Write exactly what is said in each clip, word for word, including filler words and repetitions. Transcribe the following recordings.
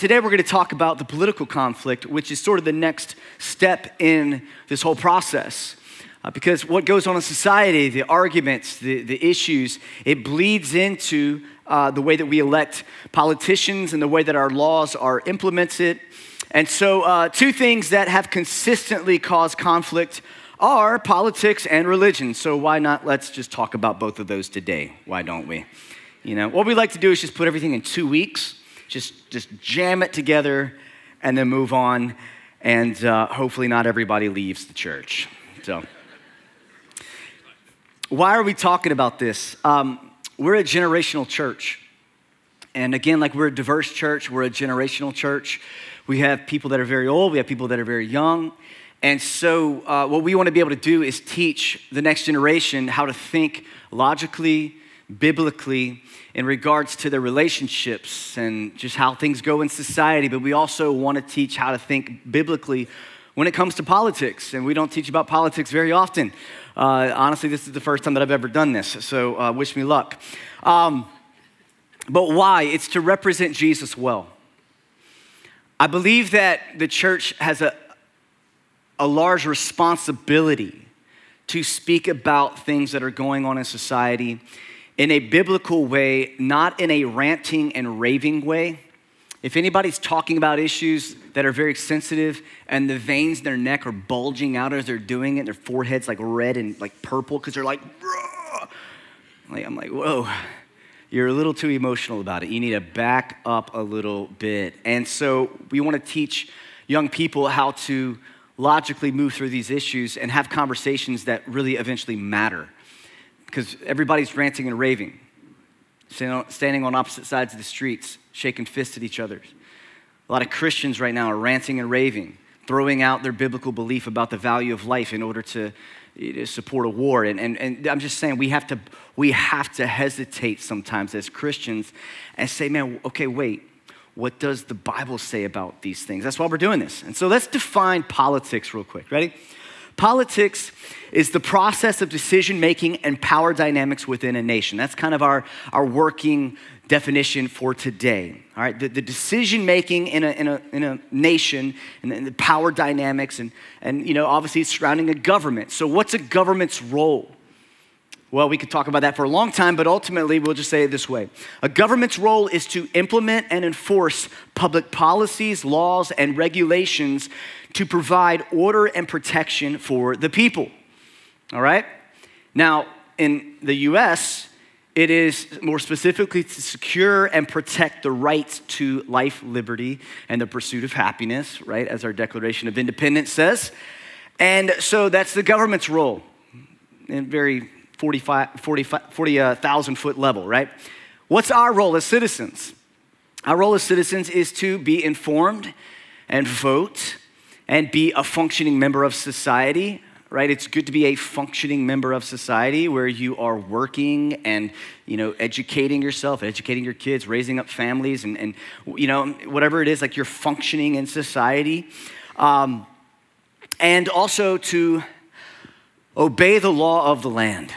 today we're going to talk about the political conflict, which is sort of the next step in this whole process. Uh, because what goes on in society, the arguments, the, the issues, it bleeds into uh, the way that we elect politicians and the way that our laws are implemented. And so uh, two things that have consistently caused conflict are politics and religion. So why not let's just talk about both of those today? Why don't we? You know, what we like to do is just put everything in two weeks, just, just jam it together and then move on. And uh, hopefully not everybody leaves the church. So why are we talking about this? Um, we're a generational church. And again, like we're a diverse church, we're a generational church. We have people that are very old, we have people that are very young. And so uh, what we want to be able to do is teach the next generation how to think logically, biblically, in regards to their relationships and just how things go in society. But we also want to teach how to think biblically when it comes to politics. And we don't teach about politics very often. Uh, honestly, this is the first time that I've ever done this, so uh, wish me luck. Um, but why? It's to represent Jesus well. I believe that the church has a, a large responsibility to speak about things that are going on in society in a biblical way, not in a ranting and raving way. If anybody's talking about issues that are very sensitive and the veins in their neck are bulging out as they're doing it, their forehead's like red and like purple because they're like, like, I'm like, whoa, you're a little too emotional about it. You need to back up a little bit. And so we want to teach young people how to logically move through these issues and have conversations that really eventually matter. Because everybody's ranting and raving, standing on opposite sides of the streets, shaking fists at each other. A lot of Christians right now are ranting and raving, throwing out their biblical belief about the value of life in order to, to support a war. And, and, and I'm just saying we have to we have to hesitate sometimes as Christians and say, man, okay, wait, what does the Bible say about these things? That's why we're doing this. And so let's define politics real quick. Ready? Politics is the process of decision-making and power dynamics within a nation. That's kind of our, our working definition for today. All right, the, the decision-making in a, in a, in a nation and the, and the power dynamics and, and, you know, obviously it's surrounding a government. So what's a government's role? Well, we could talk about that for a long time, but ultimately we'll just say it this way. A government's role is to implement and enforce public policies, laws, and regulations to provide order and protection for the people. All right? Now, in the U S, it is more specifically to secure and protect the rights to life, liberty, and the pursuit of happiness, right? As our Declaration of Independence says. And so that's the government's role in very forty-five, forty-five, forty thousand foot level, right? What's our role as citizens? Our role as citizens is to be informed and vote and be a functioning member of society, right? It's good to be a functioning member of society where you are working and, you know, educating yourself, educating your kids, raising up families, and, and you know, whatever it is, like you're functioning in society. Um, and also to obey the law of the land.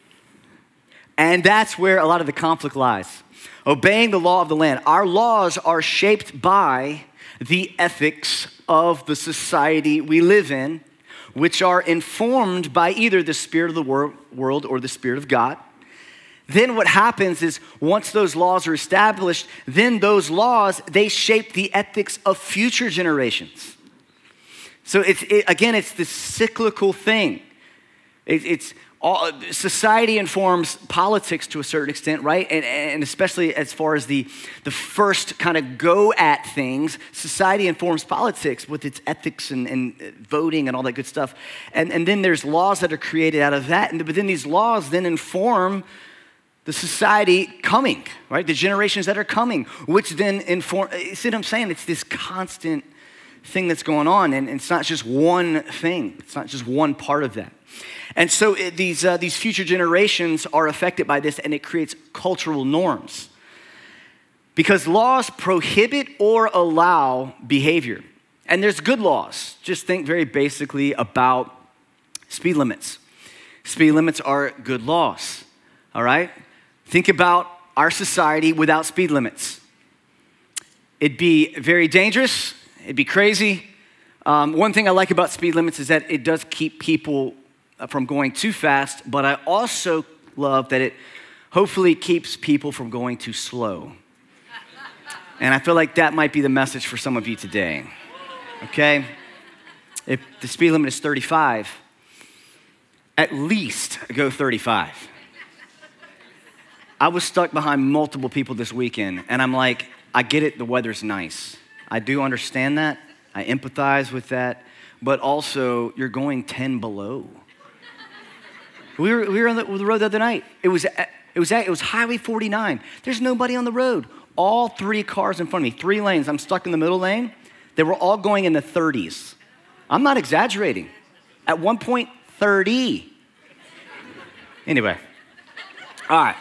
And that's where a lot of the conflict lies. Obeying the law of the land. Our laws are shaped by the ethics of the society we live in, which are informed by either the spirit of the wor- world or the spirit of God. Then what happens is once those laws are established, then those laws, they shape the ethics of future generations. So it's it, again, it's this cyclical thing. It, it's all, society informs politics to a certain extent, right? And, and especially as far as the, the first kind of go at things, society informs politics with its ethics and, and voting and all that good stuff. And, and then there's laws that are created out of that. And, but then these laws then inform the society coming, right? The generations that are coming, which then inform, you see what I'm saying? It's this constant thing that's going on, and it's not just one thing. It's not just one part of that. And so it, these uh, these future generations are affected by this, and it creates cultural norms. Because laws prohibit or allow behavior. And there's good laws. Just think very basically about speed limits. Speed limits are good laws, all right? Think about our society without speed limits. It'd be very dangerous. It'd be crazy. Um, one thing I like about speed limits is that it does keep people from going too fast, but I also love that it hopefully keeps people from going too slow. And I feel like that might be the message for some of you today, okay? If the speed limit is thirty-five, at least go thirty-five. I was stuck behind multiple people this weekend, and I'm like, I get it, the weather's nice. I do understand that. I empathize with that. But also, you're going ten below. We were, we were on the, the road the other night. It was, it was, it was Highway forty-nine. There's nobody on the road. All three cars in front of me, three lanes. I'm stuck in the middle lane. They were all going in the thirties. I'm not exaggerating. At one point, thirty. Anyway, all right.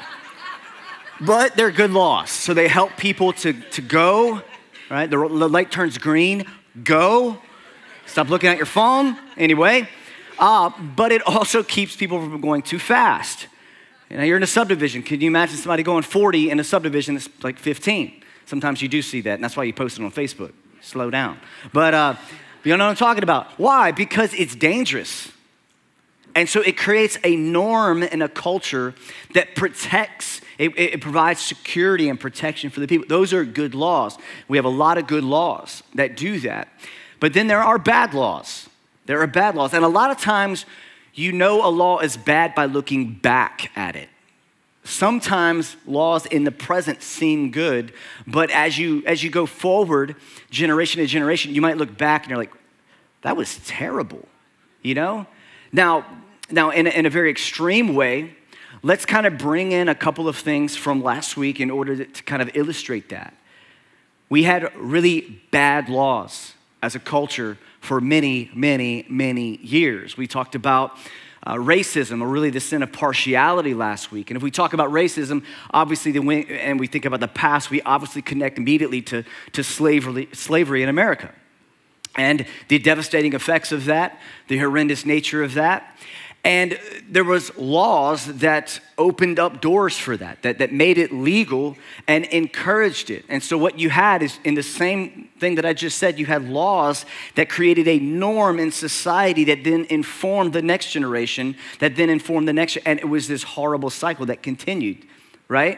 But they're good laws. So they help people to, to go, right? The, the light turns green, go. Stop looking at your phone, anyway. Uh, but it also keeps people from going too fast. You know, you're in a subdivision. Can you imagine somebody going forty in a subdivision that's like fifteen? Sometimes you do see that, and that's why you post it on Facebook. Slow down. But uh, you know what I'm talking about. Why? Because it's dangerous. And so it creates a norm and a culture that protects, it, it provides security and protection for the people. Those are good laws. We have a lot of good laws that do that. But then there are bad laws. There are bad laws. And a lot of times you know a law is bad by looking back at it. Sometimes laws in the present seem good, but as you as you go forward, generation to generation, you might look back and you're like, that was terrible, you know? Now, now in a, in a very extreme way, let's kind of bring in a couple of things from last week in order to, to kind of illustrate that. We had really bad laws as a culture for many, many, many years. We talked about uh, racism, or really the sin of partiality last week. And if we talk about racism, obviously, the, and we think about the past, we obviously connect immediately to, to slavery, slavery in America. And the devastating effects of that, the horrendous nature of that. And there was laws that opened up doors for that, that, that made it legal and encouraged it. And so what you had is, in the same thing that I just said, you had laws that created a norm in society that then informed the next generation, that then informed the next, and it was this horrible cycle that continued, right?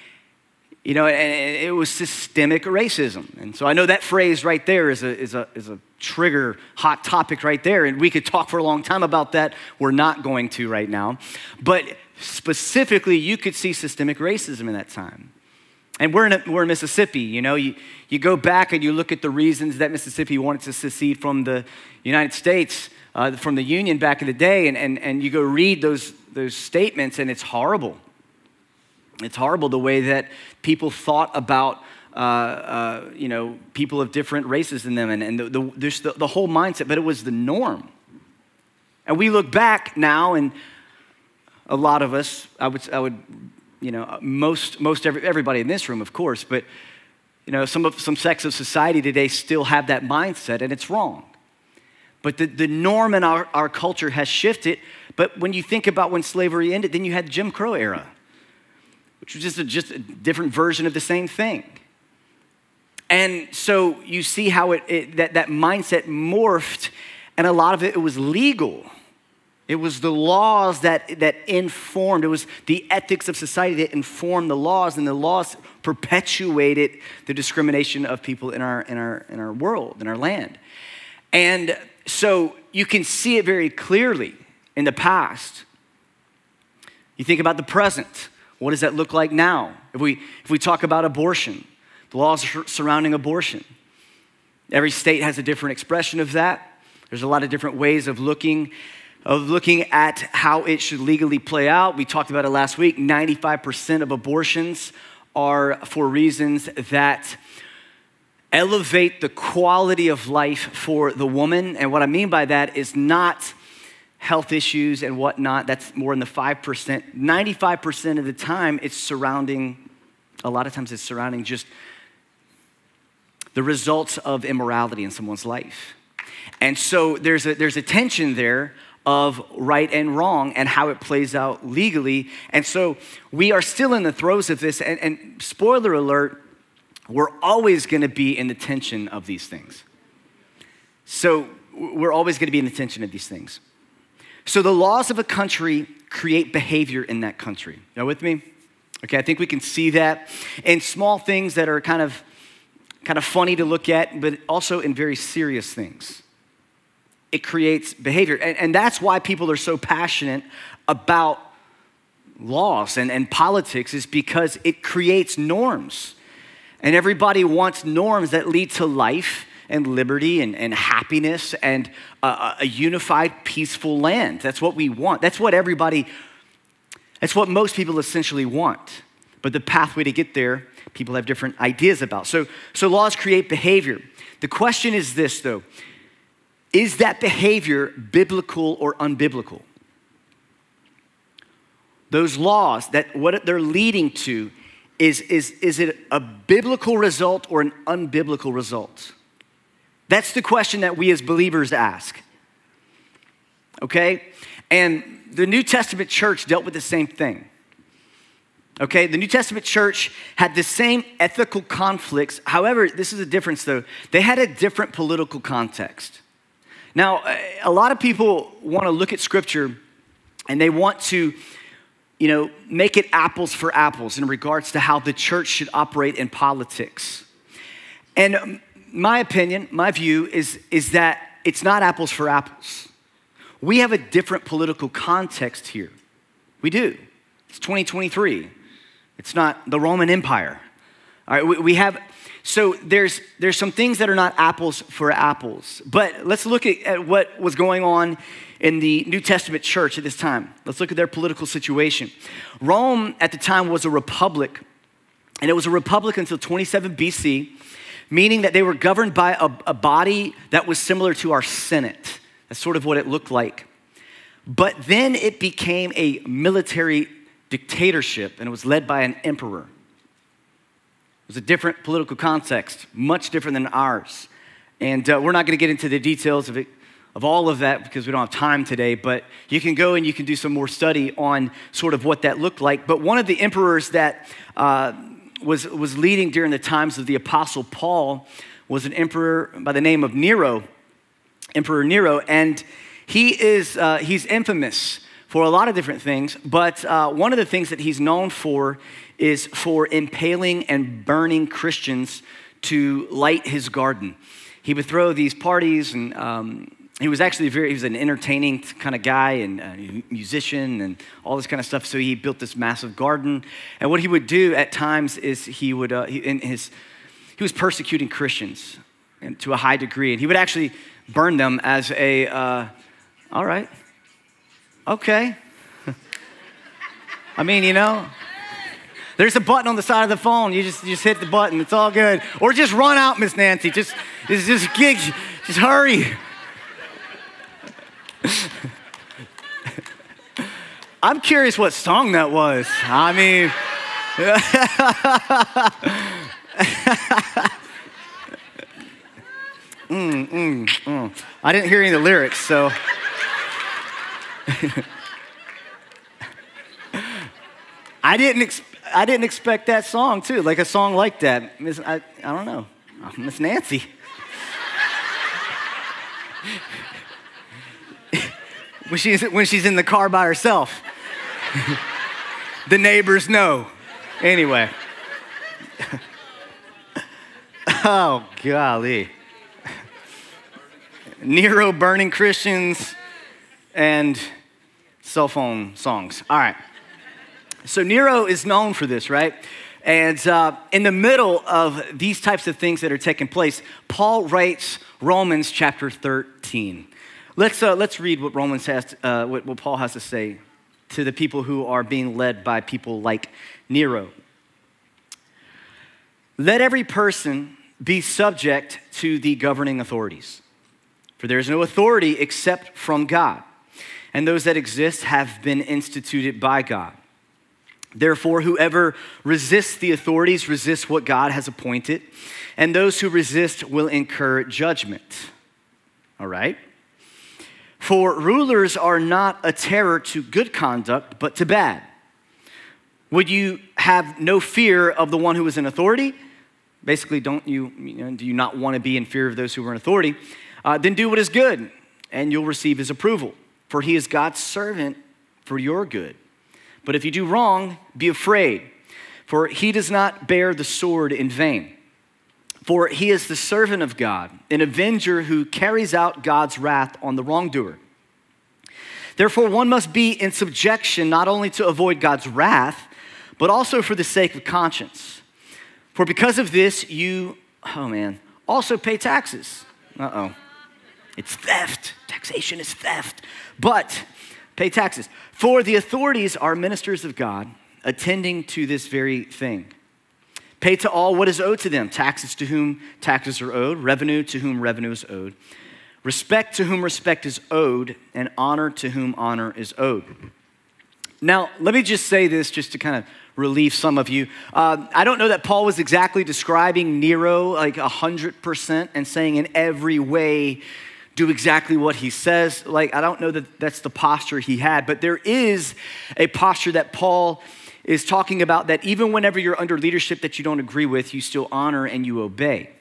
You know, and it was systemic racism. And so I know that phrase right there is a, is a, is a trigger, hot topic right there. And we could talk for a long time about that. We're not going to right now. But specifically, you could see systemic racism in that time. And we're in, a, we're in Mississippi, you know. You, you go back and you look at the reasons that Mississippi wanted to secede from the United States, uh, from the Union back in the day. And, and, and you go read those, those statements, and it's horrible. It's horrible the way that people thought about, uh, uh, you know, people of different races than them, and, and the, the, there's the, the whole mindset, but it was the norm. And we look back now, and a lot of us, I would, I would, you know, most, most every, everybody in this room, of course, but, you know, some of some sects of society today still have that mindset, and it's wrong. But the, the norm in our, our culture has shifted. But when you think about when slavery ended, then you had the Jim Crow era, which was just a, just a different version of the same thing. And so you see how it, it that, that mindset morphed, and a lot of it, it was legal. It was the laws that, that informed, it was the ethics of society that informed the laws, and the laws perpetuated the discrimination of people in our, in our, in our world, in our land. And so you can see it very clearly in the past. You think about the present. What does that look like now? If we if we talk about abortion, the laws surrounding abortion, every state has a different expression of that. There's a lot of different ways of looking of looking at how it should legally play out. We talked about it last week. ninety-five percent of abortions are for reasons that elevate the quality of life for the woman. And what I mean by that is not health issues and whatnot. That's more in the five percent. ninety-five percent of the time, it's surrounding, a lot of times it's surrounding just the results of immorality in someone's life. And so there's a, there's a tension there of right and wrong and how it plays out legally. And so we are still in the throes of this. And, and spoiler alert, we're always going to be in the tension of these things. So we're always going to be in the tension of these things. So the laws of a country create behavior in that country. Y'all with me? Okay, I think we can see that in small things that are kind of, kind of funny to look at, but also in very serious things. It creates behavior. And, and that's why people are so passionate about laws and, and politics, is because it creates norms. And everybody wants norms that lead to life and liberty and, and happiness and a, a unified, peaceful land. That's what we want. That's what everybody, that's what most people essentially want. But the pathway to get there, people have different ideas about. So, so laws create behavior. The question is this, though. Is that behavior biblical or unbiblical? Those laws, that what they're leading to, is, is, is it a biblical result or an unbiblical result? That's the question that we as believers ask, okay? And the New Testament church dealt with the same thing, okay? The New Testament church had the same ethical conflicts. However, this is a difference, though. They had a different political context. Now, a lot of people want to look at Scripture and they want to, you know, make it apples for apples in regards to how the church should operate in politics. And my opinion, my view is, is that it's not apples for apples. We have a different political context here. We do. It's twenty twenty-three. It's not the Roman Empire. All right, we, we have, so there's, there's some things that are not apples for apples. But let's look at, at what was going on in the New Testament church at this time. Let's look at their political situation. Rome at the time was a republic, and it was a republic until twenty-seven B C, meaning that they were governed by a, a body that was similar to our Senate. That's sort of what it looked like. But then it became a military dictatorship, and it was led by an emperor. It was a different political context, much different than ours. And uh, we're not going to get into the details of it, of all of that, because we don't have time today, but you can go and you can do some more study on sort of what that looked like. But one of the emperors that uh, was, was leading during the times of the Apostle Paul was an emperor by the name of Nero, Emperor Nero, and he is, uh, he's infamous for a lot of different things, but uh, one of the things that he's known for is for impaling and burning Christians to light his garden. He would throw these parties, and um, he was actually very, he was an entertaining kind of guy and a musician and all this kind of stuff. So he built this massive garden. And what he would do at times is he would, uh, he, in his, he was persecuting Christians and to a high degree. And he would actually burn them as a, uh, all right, okay. I mean, you know, there's a button on the side of the phone. You just, you just hit the button. It's all good. Or just run out, Miss Nancy. Just, just, just, gig, just hurry. I'm curious what song that was. I mean, mm, mm, mm. I didn't hear any of the lyrics, so. I didn't ex- I didn't expect that song too, like a song like that. Miss, I, I don't know, Miss Nancy. when she's when she's in the car by herself, the neighbors know. Anyway, oh golly, Nero burning Christians and cell phone songs. All right. So Nero is known for this, right? And uh, in the middle of these types of things that are taking place, Paul writes Romans chapter thirteen. Let's uh, let's read what Romans has, to, uh, what, what Paul has to say to the people who are being led by people like Nero. Let every person be subject to the governing authorities, for there is no authority except from God, and those that exist have been instituted by God. Therefore, whoever resists the authorities resists what God has appointed, and those who resist will incur judgment. All right? For rulers are not a terror to good conduct, but to bad. Would you have no fear of the one who is in authority? basically, don't you, you know, do you not want to be in fear of those who are in authority? Uh, then do what is good, and you'll receive his approval. For he is God's servant for your good. But if you do wrong, be afraid, for he does not bear the sword in vain. For he is the servant of God, an avenger who carries out God's wrath on the wrongdoer. Therefore, one must be in subjection not only to avoid God's wrath, but also for the sake of conscience. For because of this, you, oh man, also pay taxes. Uh-oh. It's theft. Taxation is theft. But pay taxes. For the authorities are ministers of God, attending to this very thing. Pay to all what is owed to them, taxes to whom taxes are owed, revenue to whom revenue is owed, respect to whom respect is owed, and honor to whom honor is owed. Now, let me just say this just to kind of relieve some of you. Uh, I don't know that Paul was exactly describing Nero like one hundred percent and saying in every way, do exactly what he says. Like, I don't know that that's the posture he had, but there is a posture that Paul is talking about that even whenever you're under leadership that you don't agree with, you still honor and you obey.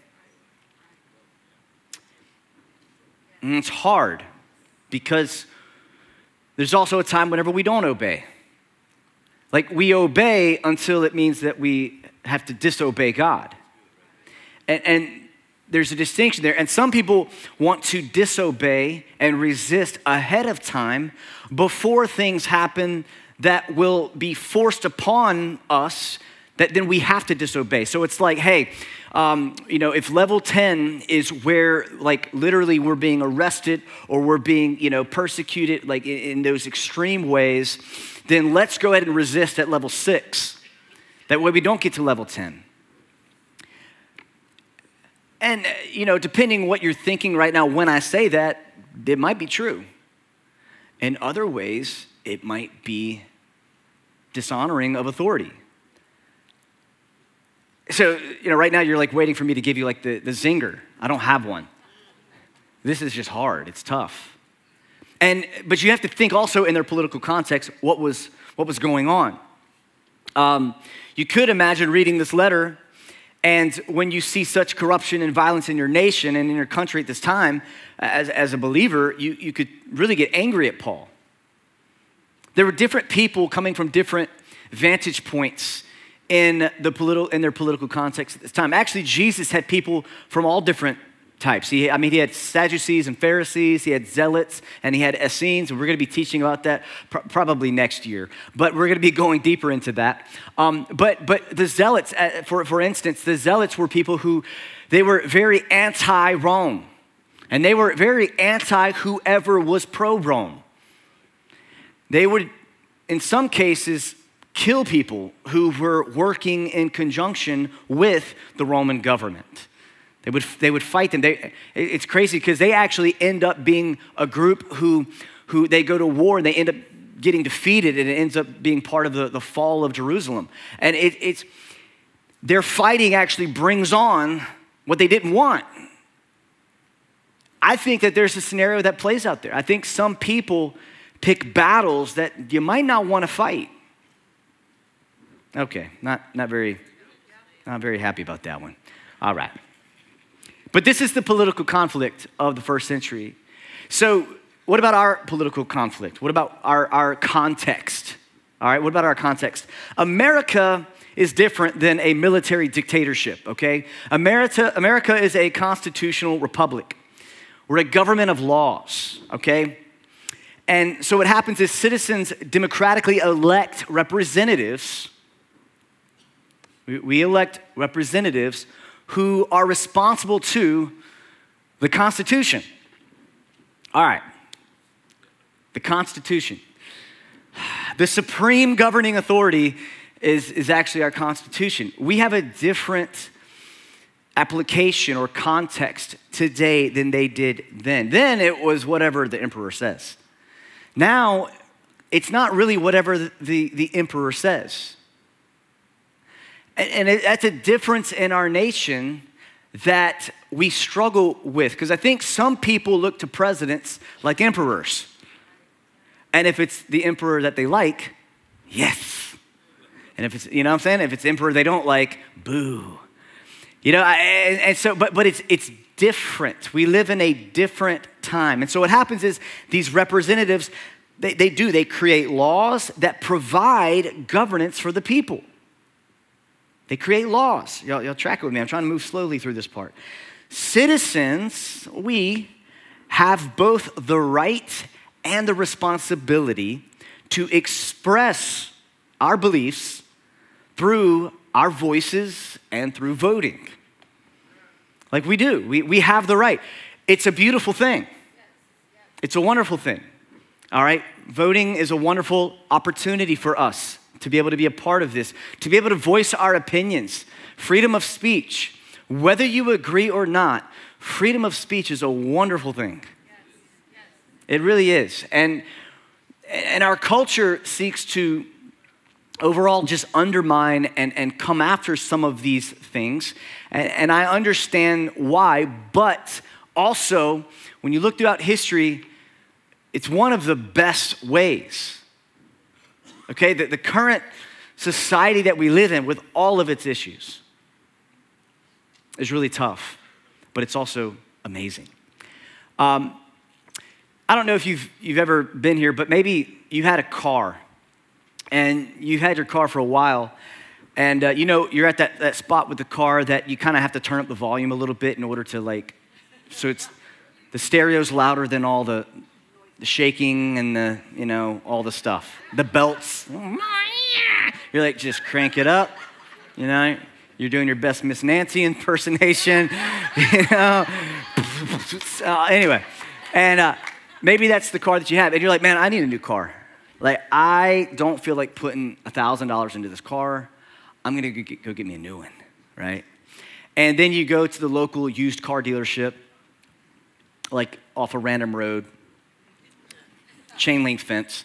And it's hard because there's also a time whenever we don't obey. Like we obey until it means that we have to disobey God. And, and there's a distinction there. And some people want to disobey and resist ahead of time before things happen that will be forced upon us that then we have to disobey. So it's like, hey, um, you know, if level ten is where like literally we're being arrested or we're being, you know, persecuted like in, in those extreme ways, then let's go ahead and resist at level six. That way we don't get to level ten. And, you know, depending what you're thinking right now when I say that, it might be true. In other ways, it might be dishonoring of authority. So, you know, right now you're like waiting for me to give you like the, the zinger. I don't have one. This is just hard. It's tough. And, but you have to think also in their political context, what was, what was going on. Um, you could imagine reading this letter, and when you see such corruption and violence in your nation and in your country at this time, as, as a believer, you, you could really get angry at Paul. There were different people coming from different vantage points in the political in their political context at this time. Actually, Jesus had people from all different types. He, I mean, he had Sadducees and Pharisees, he had Zealots, and he had Essenes, and we're going to be teaching about that pr- probably next year. But we're going to be going deeper into that. Um, but but the Zealots, uh, for for instance, the Zealots were people who they were very anti-Rome, and they were very anti whoever was pro-Rome. They would, in some cases, kill people who were working in conjunction with the Roman government. They would, they would fight them. They, it's crazy because they actually end up being a group who, who they go to war and they end up getting defeated, and it ends up being part of the, the fall of Jerusalem. And it, it's their fighting actually brings on what they didn't want. I think that there's a scenario that plays out there. I think some people pick battles that you might not want to fight. Okay, not, not very, not very happy about that one. All right. But this is the political conflict of the first century. So what about our political conflict? What about our, our context? All right, what about our context? America is different than a military dictatorship, okay? America, America is a constitutional republic. We're a government of laws, okay? And so what happens is citizens democratically elect representatives. We elect representatives who are responsible to the Constitution. All right, the Constitution. The supreme governing authority is, is actually our Constitution. We have a different application or context today than they did then. Then it was whatever the emperor says. Now, it's not really whatever the, the, the emperor says. And, and it, that's a difference in our nation that we struggle with. Because I think some people look to presidents like emperors. And if it's the emperor that they like, yes. And if it's, you know what I'm saying? If it's the emperor they don't like, boo. You know, I, and, and so, but, but it's, it's different. We live in a different time. And so what happens is these representatives, they, they do, they create laws that provide governance for the people. They create laws. Y'all, y'all track it with me. I'm trying to move slowly through this part. Citizens, we have both the right and the responsibility to express our beliefs through our voices and through voting. Like we do. We, we have the right. It's a beautiful thing. It's a wonderful thing. All right? Voting is a wonderful opportunity for us to be able to be a part of this, to be able to voice our opinions, freedom of speech. Whether you agree or not, freedom of speech is a wonderful thing. It really is. And, and our culture seeks to overall just undermine and, and come after some of these things. And, and I understand why, but also when you look throughout history, it's one of the best ways. Okay, the, the current society that we live in with all of its issues is really tough, but it's also amazing. Um, I don't know if you've, you've ever been here, but maybe you had a car and you've had your car for a while and uh, you know, you're at that, that spot with the car that you kind of have to turn up the volume a little bit in order to like, so it's, the stereo's louder than all the, the shaking and the, you know, all the stuff. The belts. You're like, just crank it up. You know, you're doing your best Miss Nancy impersonation. You know. Uh, anyway, and uh, maybe that's the car that you have. And you're like, man, I need a new car. Like, I don't feel like putting one thousand dollars into this car. I'm going to go get me a new one, right? And then you go to the local used car dealership, like off a random road. Chain link fence,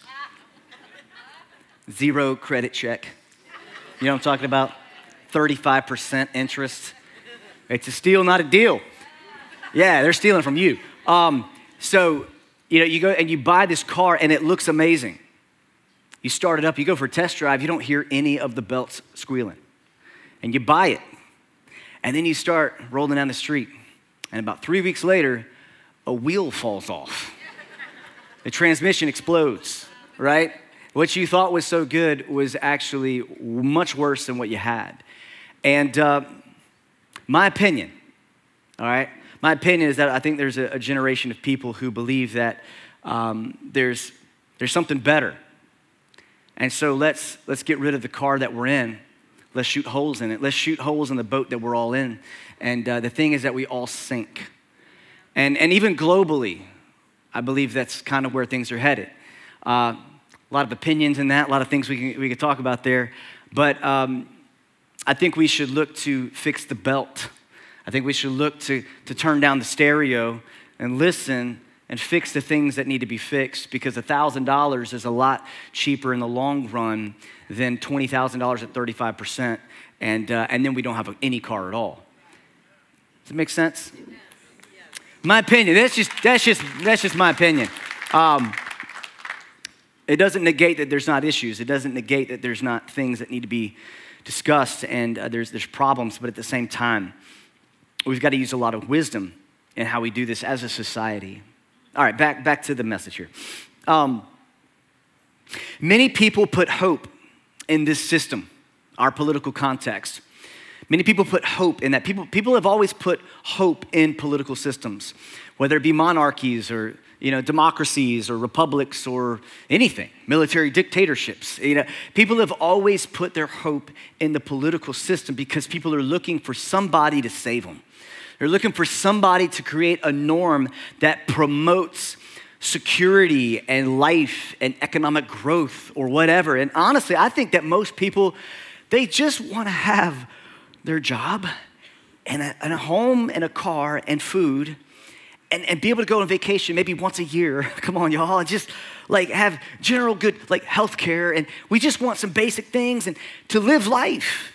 zero credit check. You know what I'm talking about? thirty-five percent interest. It's a steal, not a deal. Yeah, they're stealing from you. Um, so, you know, you go and you buy this car and it looks amazing. You start it up, you go for a test drive, you don't hear any of the belts squealing. And you buy it. And then you start rolling down the street. And about three weeks later, a wheel falls off. The transmission explodes, right? What you thought was so good was actually much worse than what you had. And uh, my opinion, all right? My opinion is that I think there's a, a generation of people who believe that um, there's, there's something better. And so let's, let's get rid of the car that we're in. Let's shoot holes in it. Let's shoot holes in the boat that we're all in. And uh, the thing is that we all sink. And, and even globally, I believe that's kind of where things are headed. Uh, a lot of opinions in that, a lot of things we can, we could talk about there. But um, I think we should look to fix the belt. I think we should look to, to turn down the stereo and listen and fix the things that need to be fixed, because one thousand dollars is a lot cheaper in the long run than twenty thousand dollars at thirty-five percent, and, uh, and then we don't have any car at all. Does it make sense? My opinion, that's just, that's just, that's just my opinion. Um, it doesn't negate that there's not issues. It doesn't negate that there's not things that need to be discussed and uh, there's, there's problems, but at the same time, we've got to use a lot of wisdom in how we do this as a society. All right, back, back to the message here. Um, many people put hope in this system, our political context. Many people put hope in that. People, people have always put hope in political systems, whether it be monarchies or, you know, democracies or republics or anything, military dictatorships. You know, people have always put their hope in the political system because people are looking for somebody to save them. They're looking for somebody to create a norm that promotes security and life and economic growth or whatever. And honestly, I think that most people, they just want to have their job and a, and a home and a car and food and, and be able to go on vacation maybe once a year. Come on, y'all. And just like have general good like health care. And we just want some basic things and to live life.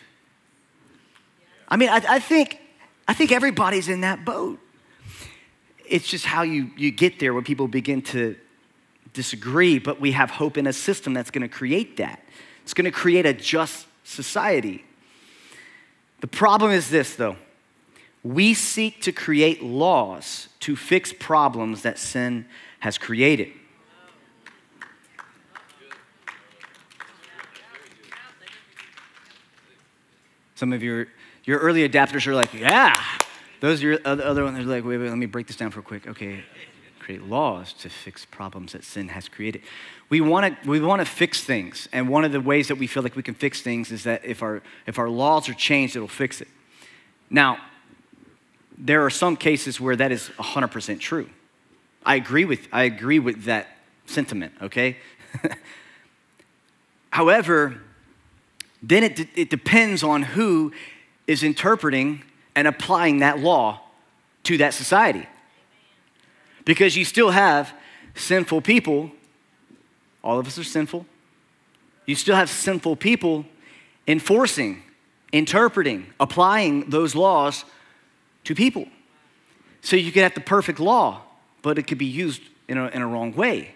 I mean, I, I think I think everybody's in that boat. It's just how you, you get there when people begin to disagree, but we have hope in a system that's going to create that. It's going to create a just society. The problem is this, though. we seek to create laws to fix problems that sin has created. Some of your, your early adapters are like, yeah. Those are your other, other ones are like, wait, wait, let me break this down real quick. Okay, create laws to fix problems that sin has created. We want to we want to fix things, and one of the ways that we feel like we can fix things is that if our if our laws are changed, it'll fix it. Now, there are some cases where that is one hundred percent true. I agree with I agree with that sentiment, okay? However, then it, de- it depends on who is interpreting and applying that law to that society. Because you still have sinful people, all of us are sinful, you still have sinful people enforcing, interpreting, applying those laws to people. So you could have the perfect law, but it could be used in a, in a wrong way.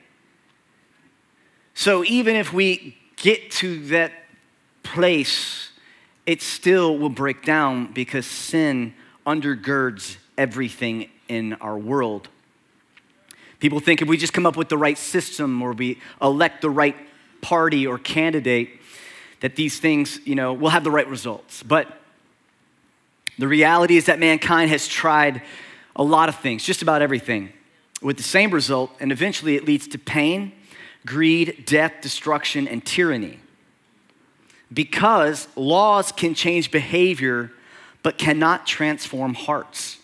So even if we get to that place, it still will break down because sin undergirds everything in our world. People think if we just come up with the right system or we elect the right party or candidate, that these things, you know, will have the right results. But the reality is that mankind has tried a lot of things, just about everything, with the same result, and eventually it leads to pain, greed, death, destruction, and tyranny. Because laws can change behavior, but cannot transform hearts.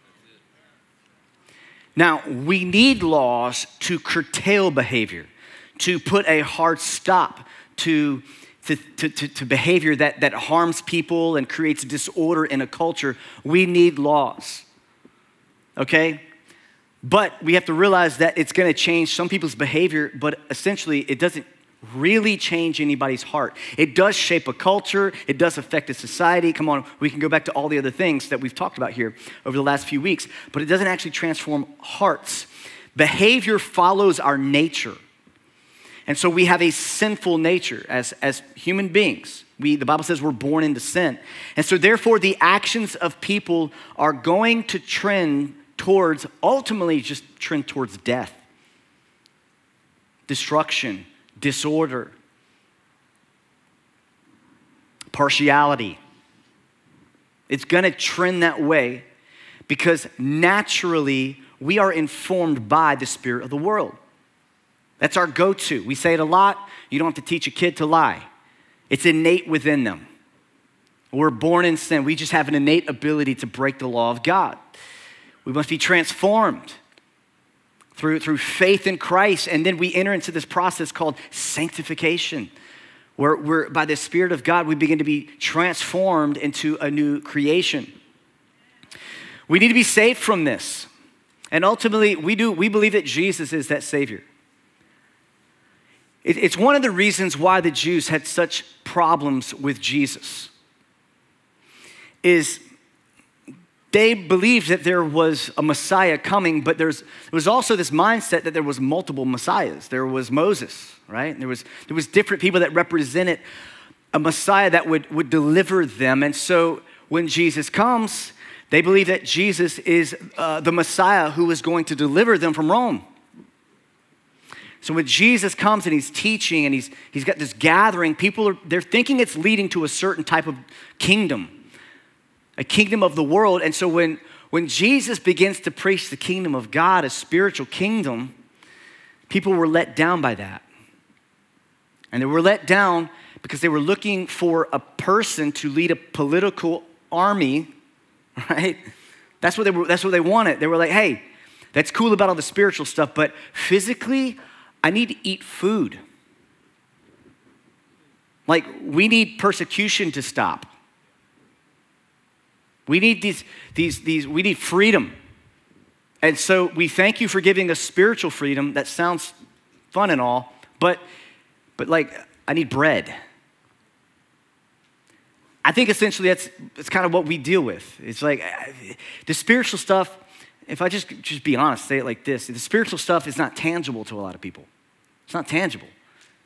Now, we need laws to curtail behavior, to put a hard stop to, to, to, to, to behavior that, that harms people and creates disorder in a culture. We need laws, okay? But we have to realize that it's gonna change some people's behavior, but essentially it doesn't really change anybody's heart. It does shape a culture. It does affect a society. Come on, we can go back to all the other things that we've talked about here over the last few weeks, but it doesn't actually transform hearts. Behavior follows our nature. And so we have a sinful nature as, as human beings. We, the Bible says we're born into sin. And so therefore the actions of people are going to trend towards, ultimately just trend towards death, destruction, disorder, partiality. It's going to trend that way because naturally we are informed by the spirit of the world. That's our go-to. We say it a lot. You don't have to teach a kid to lie. It's innate within them. We're born in sin. We just have an innate ability to break the law of God. We must be transformed Through, through faith in Christ, and then we enter into this process called sanctification, where we're, by the Spirit of God, we begin to be transformed into a new creation. We need to be saved from this. And ultimately, we do. We believe that Jesus is that Savior. It, it's one of the reasons why the Jews had such problems with Jesus, is they believed that there was a Messiah coming, but there's, there was also this mindset that there was multiple Messiahs. There was Moses, right? There was, there was different people that represented a Messiah that would, would deliver them. And so when Jesus comes, they believe that Jesus is uh, the Messiah who is going to deliver them from Rome. So when Jesus comes and he's teaching and he's, he's got this gathering, people are, they're thinking it's leading to a certain type of kingdom, a kingdom of the world. And so when, when Jesus begins to preach the kingdom of God, a spiritual kingdom, people were let down by that. And they were let down because they were looking for a person to lead a political army, right? That's what they were, that's what they wanted. They were like, hey, that's cool about all the spiritual stuff, but physically, I need to eat food. Like, we need persecution to stop. We need these, these, these, we need freedom. And so we thank you for giving us spiritual freedom. That sounds fun and all, but, but like, I need bread. I think essentially that's, that's kind of what we deal with. It's like, the spiritual stuff, if I just, just be honest, say it like this, the spiritual stuff is not tangible to a lot of people. It's not tangible.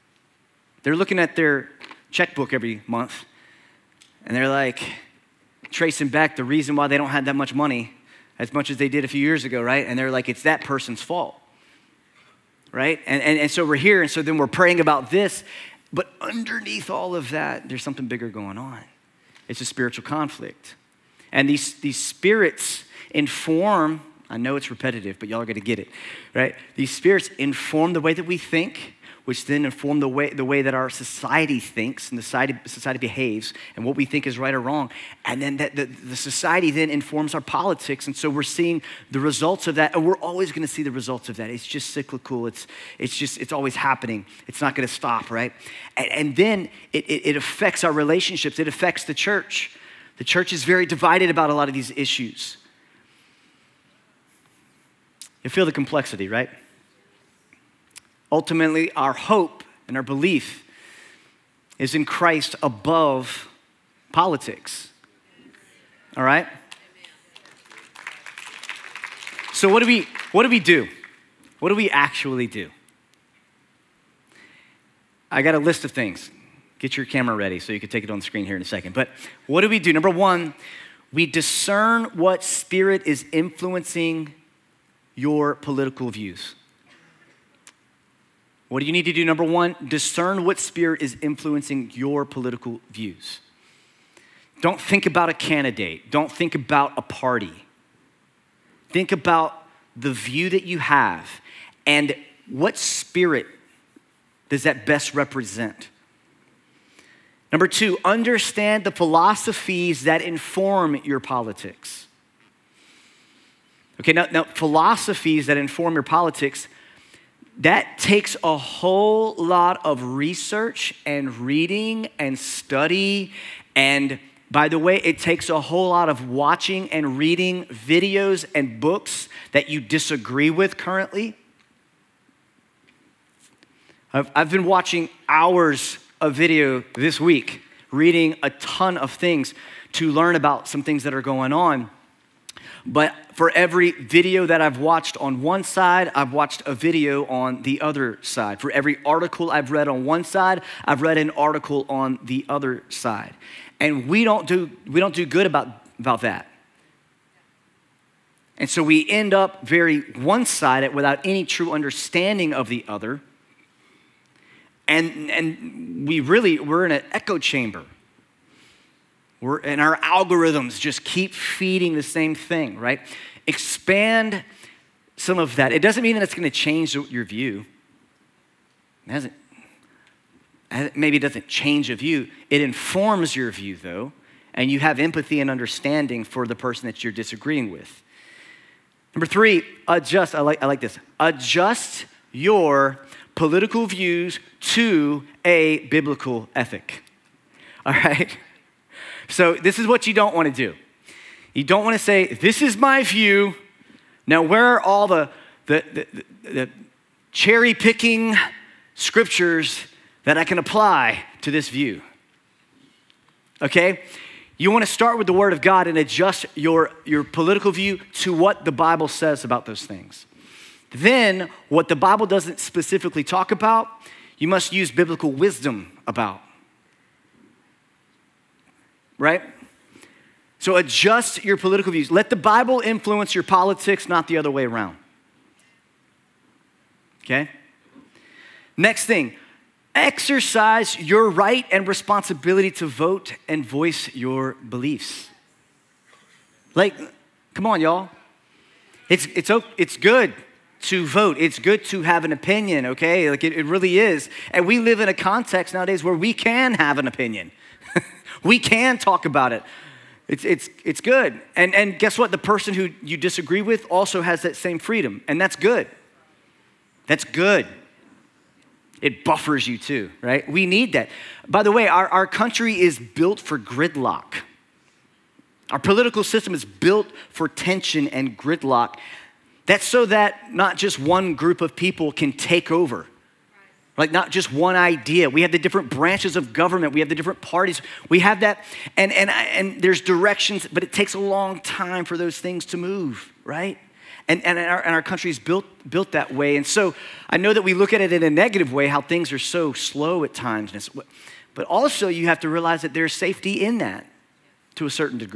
They're looking at their checkbook every month, and they're like, tracing back the reason why they don't have that much money as much as they did a few years ago, right? And they're like, it's that person's fault, right? And, and, and so we're here, and so then we're praying about this, but underneath all of that, there's something bigger going on. It's a spiritual conflict. And these, these spirits inform, I know it's repetitive, but y'all are gonna get it, right? These spirits inform the way that we think, which then inform the way, the way that our society thinks and the society, society behaves and what we think is right or wrong. And then that, the, the society then informs our politics. And so we're seeing the results of that, and we're always gonna see the results of that. It's just cyclical. It's, it's just, it's always happening. It's not gonna stop, right? And, and then it, it, it affects our relationships. It affects the church. The church is very divided about a lot of these issues. You feel the complexity, right? Ultimately, our hope and our belief is in Christ above politics. All right? So what do we what do we do? What do we actually do? I got a list of things. Get your camera ready so you can take it on the screen here in a second. But what do we do? Number one, we discern what spirit is influencing your political views. What do you need to do? Number one, discern what spirit is influencing your political views. Don't think about a candidate. Don't think about a party. Think about the view that you have and what spirit does that best represent. Number two, understand the philosophies that inform your politics. Okay, now, now philosophies that inform your politics, that takes a whole lot of research and reading and study. And by the way, it takes a whole lot of watching and reading videos and books that you disagree with currently. I've, I've been watching hours of video this week, reading a ton of things to learn about some things that are going on. But for every video that I've watched on one side, I've watched a video on the other side. For every article I've read on one side, I've read an article on the other side. And we don't do, we don't do good about, about that. And so we end up very one-sided without any true understanding of the other. And, and we really, we're in an echo chamber. We're, and our algorithms just keep feeding the same thing, right? Expand some of that. It doesn't mean that it's going to change your view. It hasn't, maybe it doesn't change a view. It informs your view, though, and you have empathy and understanding for the person that you're disagreeing with. Number three, adjust. I like, I like this. Adjust your political views to a biblical ethic. All right? So this is what you don't want to do. You don't want to say, this is my view. Now, where are all the, the, the, the cherry-picking scriptures that I can apply to this view? Okay? You want to start with the Word of God and adjust your, your political view to what the Bible says about those things. Then, what the Bible doesn't specifically talk about, you must use biblical wisdom about. Right? So adjust your political views. Let the Bible influence your politics, not the other way around. Okay? Next thing, exercise your right and responsibility to vote and voice your beliefs. Like, come on, y'all. It's, it's, it's good to vote. It's good to have an opinion, okay? Like, it, it really is. And we live in a context nowadays where we can have an opinion. We can talk about it. It's, it's, it's good. And, and guess what? The person who you disagree with also has that same freedom. And that's good. That's good. It buffers you too, right? We need that. By the way, our, our country is built for gridlock. Our political system is built for tension and gridlock. That's so that not just one group of people can take over. Like not just one idea. We have the different branches of government. We have the different parties. We have that, and, and, and there's directions, but it takes a long time for those things to move, right? And, and, our, and our country is built, built that way. And so I know that we look at it in a negative way, how things are so slow at times. But also you have to realize that there's safety in that to a certain degree.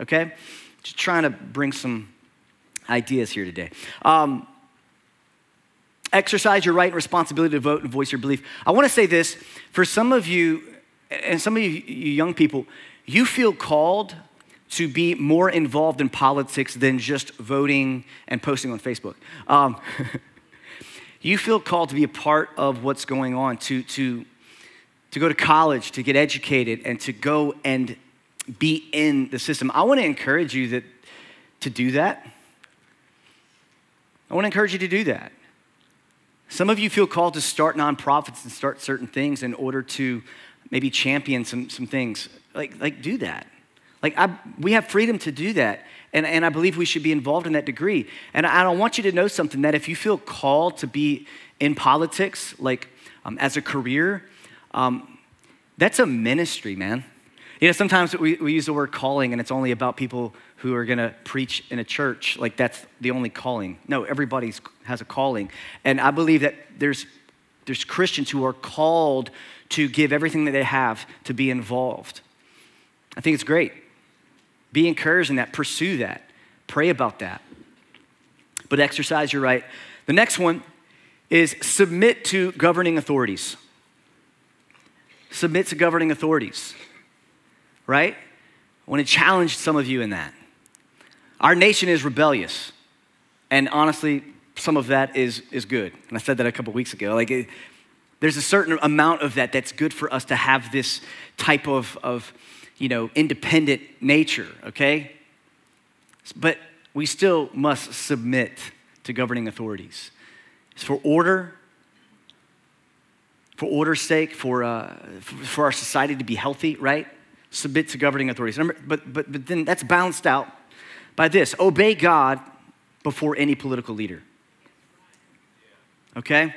okay? Just trying to bring some ideas here today. Um, exercise your right and responsibility to vote and voice your belief. I want to say this, for some of you, and some of you, you young people, you feel called to be more involved in politics than just voting and posting on Facebook. Um, you feel called to be a part of what's going on, to, to, to go to college, to get educated, and to go and be in the system. I want to encourage you that to do that. I want to encourage you to do that. Some of you feel called to start nonprofits and start certain things in order to maybe champion some, some things. Like, like do that. Like I, we have freedom to do that. And, and I believe we should be involved in that degree. And I, I want you to know something, that if you feel called to be in politics, like um, as a career, um, that's a ministry, man. You know, sometimes we, we use the word calling and it's only about people who are gonna preach in a church. Like that's the only calling. No, everybody has a calling. And I believe that there's, there's Christians who are called to give everything that they have to be involved. I think it's great. Be encouraged in that, pursue that, pray about that. But exercise your right. The next one is submit to governing authorities. Submit to governing authorities, right? I want to challenge some of you in that. Our nation is rebellious. And honestly, some of that is, is good. And I said that a couple weeks ago. Like, it, there's a certain amount of that that's good for us to have this type of, of you know, independent nature, okay? But we still must submit to governing authorities. It's for order, for order's sake, for, uh, for our society to be healthy, right? Submit to governing authorities. But, but, but then that's balanced out by this: obey God before any political leader, okay?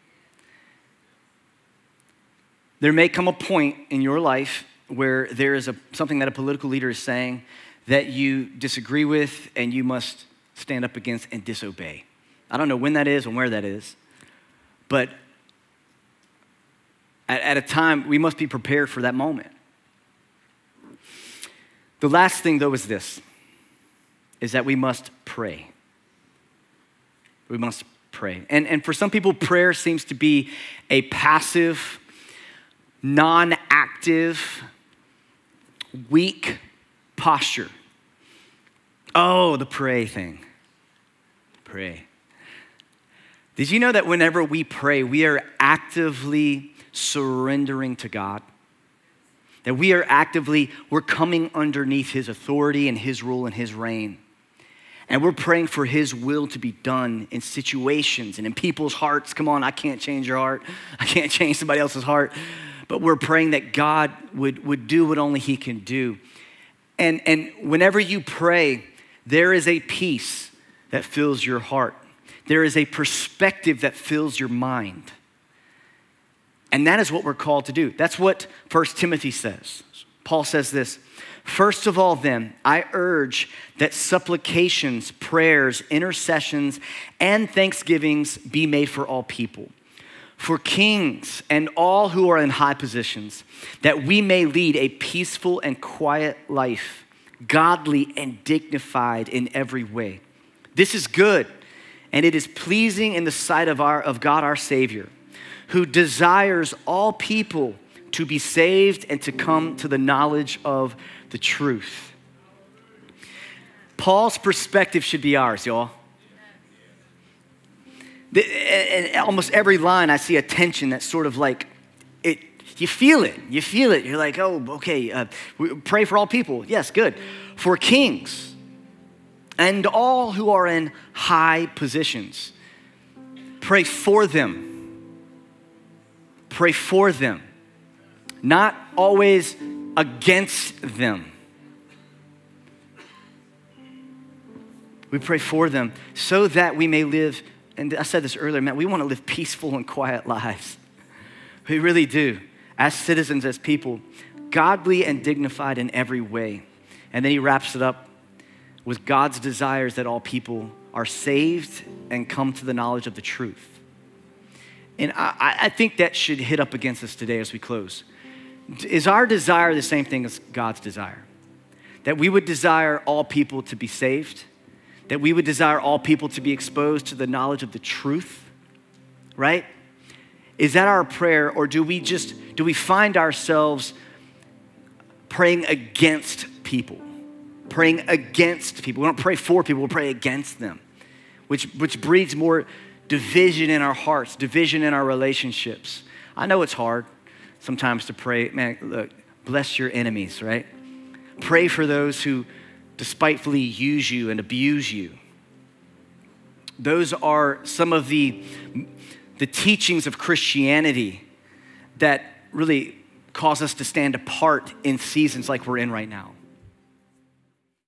There may come a point in your life where there is a, something that a political leader is saying that you disagree with and you must stand up against and disobey. I don't know when that is and where that is, but at, at a time, we must be prepared for that moment. The last thing, though, is this, is that we must pray. We must pray. And, and for some people, prayer seems to be a passive, non-active, weak posture. Oh, the pray thing. Pray. Did you know that whenever we pray, we are actively surrendering to God? That we are actively, we're coming underneath his authority and his rule and his reign. And we're praying for his will to be done in situations and in people's hearts. Come on, I can't change your heart. I can't change somebody else's heart. But we're praying that God would, would do what only he can do. And, and whenever you pray, there is a peace that fills your heart. There is a perspective that fills your mind. And that is what we're called to do. That's what First Timothy says. Paul says this: first of all then, I urge that supplications, prayers, intercessions, and thanksgivings be made for all people, for kings and all who are in high positions, that we may lead a peaceful and quiet life, godly and dignified in every way. This is good, and it is pleasing in the sight of our of God our Savior, who desires all people to be saved and to come to the knowledge of the truth. Paul's perspective should be ours, y'all. In almost every line, I see a tension that's sort of like, it. You feel it. You feel it. You're like, oh, okay, uh, we pray for all people. Yes, good. For kings and all who are in high positions. Pray for them. Pray for them. Not always against them. We pray for them so that we may live, and I said this earlier, man, we want to live peaceful and quiet lives. We really do. As citizens, as people, godly and dignified in every way. And then he wraps it up with God's desires that all people are saved and come to the knowledge of the truth. And I, I think that should hit up against us today as we close. Is our desire the same thing as God's desire? that we would desire all people to be saved, that we would desire all people to be exposed to the knowledge of the truth, right? Is that our prayer, or do we just, do we find ourselves praying against people? Praying against people. We don't pray for people, we pray against them, which, which breeds more division in our hearts, division in our relationships. I know it's hard sometimes to pray, man, look, bless your enemies, right? Pray for those who despitefully use you and abuse you. Those are some of the, the teachings of Christianity that really cause us to stand apart in seasons like we're in right now.